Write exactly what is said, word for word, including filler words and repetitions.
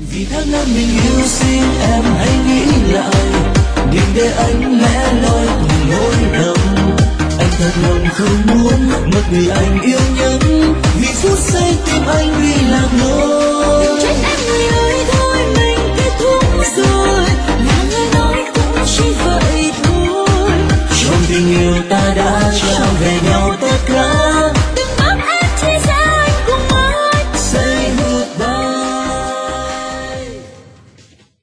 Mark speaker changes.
Speaker 1: Vì tháng năm mình yêu xin em hãy nghĩ lại, đừng để anh lẻ loi cùng nỗi đau. Anh thật lòng không muốn mất người anh yêu nhất, vì phút giây tim anh bị lạc lối.
Speaker 2: Đừng trách em người ơi.